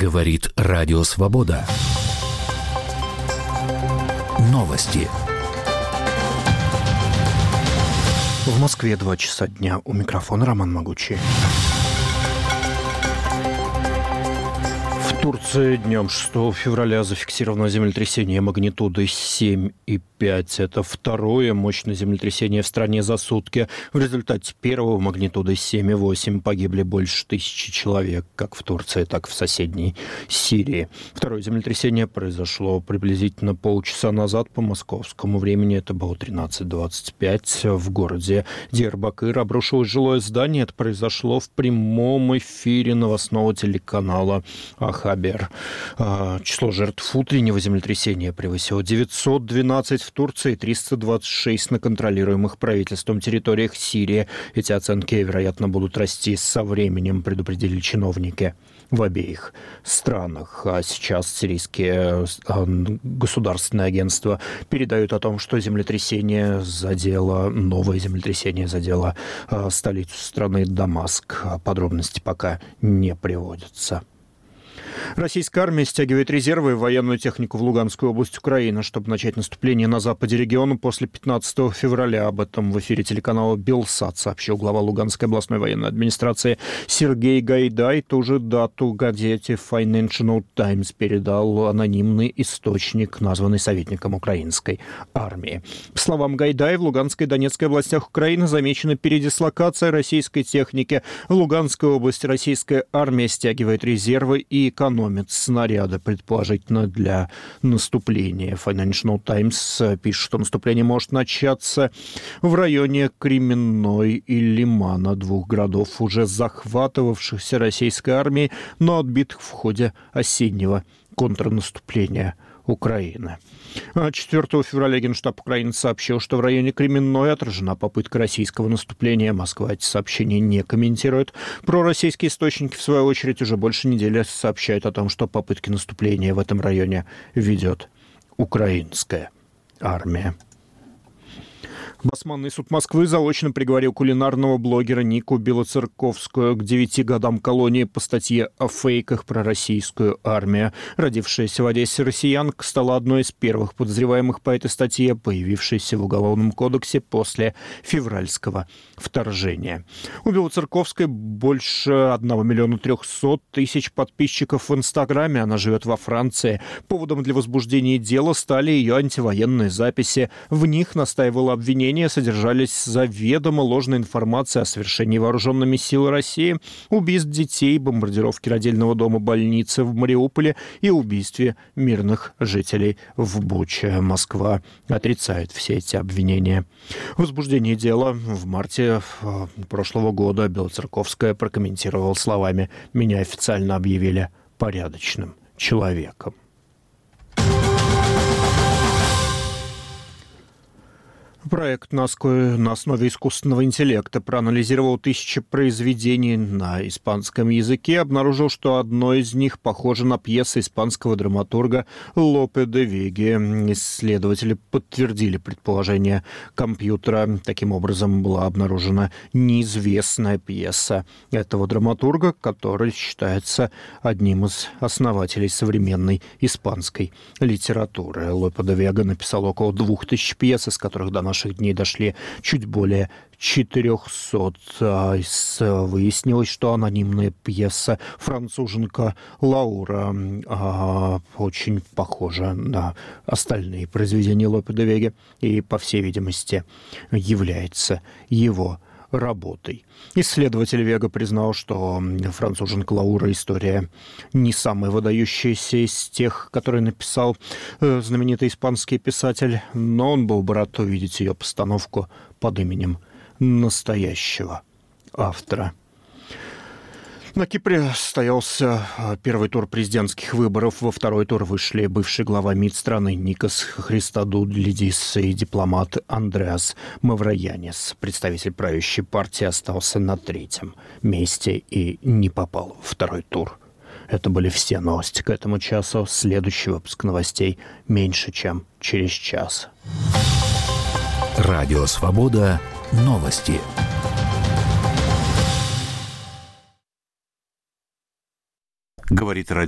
Говорит Радио Свобода. Новости. В Москве 2 часа дня. У микрофона Роман Могучий. В Турции днем 6 февраля зафиксировано землетрясение магнитудой 7,5. Это второе мощное землетрясение в стране за сутки. В результате первого магнитудой 7,8 погибли больше 1000 человек, как в Турции, так и в соседней Сирии. Второе землетрясение произошло приблизительно полчаса назад по московскому времени. Это было 13:25 в городе Диярбакыр. Обрушилось жилое здание. Это произошло в прямом эфире новостного телеканала Хабер. Число жертв утреннего землетрясения превысило 912 в Турции, 326 на контролируемых правительством территориях Сирии. Эти оценки, вероятно, будут расти со временем, предупредили чиновники в обеих странах. А сейчас сирийские государственные агентства передают о том, что новое землетрясение задело столицу страны Дамаск. Подробности пока не приводятся. Российская армия стягивает резервы и военную технику в Луганскую область Украины, чтобы начать наступление на западе региона после 15 февраля. Об этом в эфире телеканала «Белсат» сообщил глава Луганской областной военной администрации Сергей Гайдай. Ту же дату газете Financial Times передал анонимный источник, названный советником украинской армии. По словам Гайдая, в Луганской и Донецкой областях Украины замечена передислокация российской техники. В Луганской области российская армия стягивает резервы и экономит снаряды, предположительно, для наступления. Financial Times пишет, что наступление может начаться в районе Кременной и Лимана, двух городов, уже захватывавшихся российской армией, но отбитых в ходе осеннего контрнаступления Украины. 4 февраля Генштаб Украины сообщил, что в районе Кременной отражена попытка российского наступления. Москва эти сообщения не комментирует. Пророссийские источники, в свою очередь, уже больше недели сообщают о том, что попытки наступления в этом районе ведет украинская армия. Басманный суд Москвы заочно приговорил кулинарного блогера Нику Белоцерковскую к 9 годам колонии по статье о фейках про российскую армию. Родившаяся в Одессе россиянка стала одной из первых подозреваемых по этой статье, появившейся в Уголовном кодексе после февральского вторжения. У Белоцерковской больше 1 300 000 подписчиков в Инстаграме. Она живет во Франции. Поводом для возбуждения дела стали ее антивоенные записи. В них настаивало обвинение содержались заведомо ложная информация о совершении вооруженными силами России, убийств детей, бомбардировке родильного дома больницы в Мариуполе и убийстве мирных жителей в Буче. Москва отрицает все эти обвинения. Возбуждение дела в марте прошлого года Белоцерковская прокомментировала словами: «Меня официально объявили порядочным человеком». Проект на основе искусственного интеллекта проанализировал 1000 произведений на испанском языке, обнаружил, что одно из них похоже на пьесу испанского драматурга Лопе де Веги. Исследователи подтвердили предположение компьютера. Таким образом, была обнаружена неизвестная пьеса этого драматурга, который считается одним из основателей современной испанской литературы. Лопе де Вега написал около 2000 пьес, из которых до наших дней дошли чуть более 400. Выяснилось, что анонимная пьеса «Француженка Лаура» очень похожа на остальные произведения Лопе де Веги и, по всей видимости, является его работой. Исследователь Вега признал, что «Француженка Лаура» история не самая выдающаяся из тех, которые написал знаменитый испанский писатель, но он был бы рад увидеть ее постановку под именем настоящего автора. На Кипре состоялся первый тур президентских выборов. Во второй тур вышли бывший глава МИД страны Никос Христодулидис и дипломат Андреас Мавроянис. Представитель правящей партии остался на 3-м месте и не попал во второй тур. Это были все новости к этому часу. Следующий выпуск новостей меньше, чем через час. Радио Свобода. Новости. Говорит радио.